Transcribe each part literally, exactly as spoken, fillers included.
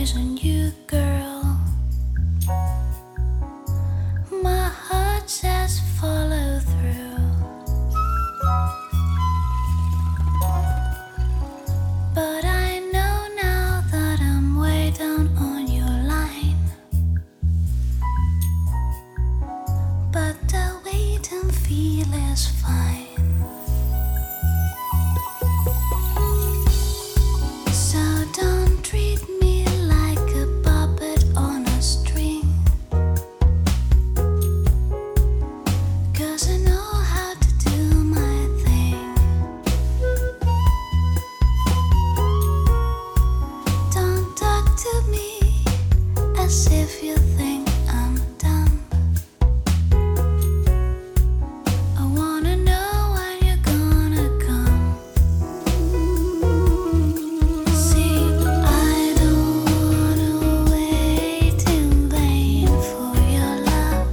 eyes on you, girl. My heart says follow through, but I know now that I'm way down on your line. But the wait and feel is fine. So don't treat me like a puppet on a string, 'cause I know how to do my thing. Don't talk to me as if you think I'm dumb. I wanna know when you're gonna come. See, I don't wanna wait in vain for your love.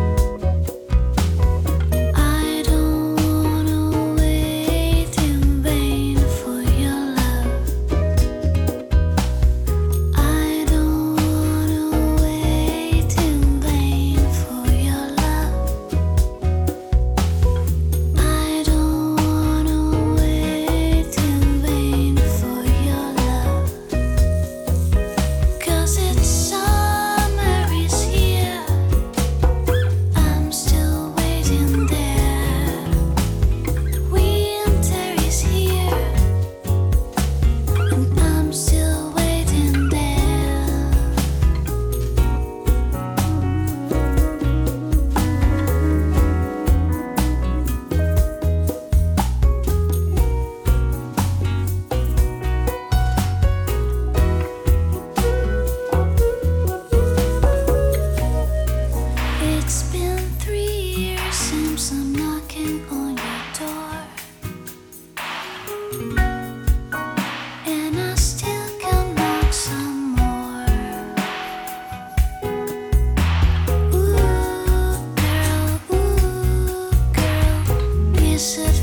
I don't wanna wait in vain for your love. I don't wanna wait in vain for your love. I don't wanna wait in vain for your love. 'Cause it's summer is here, I'm still waiting there. Winter is here, and I'm still waiting there. It's been three years since I'm knocking on your door, and I still can knock some more. Ooh, girl, ooh, girl, is it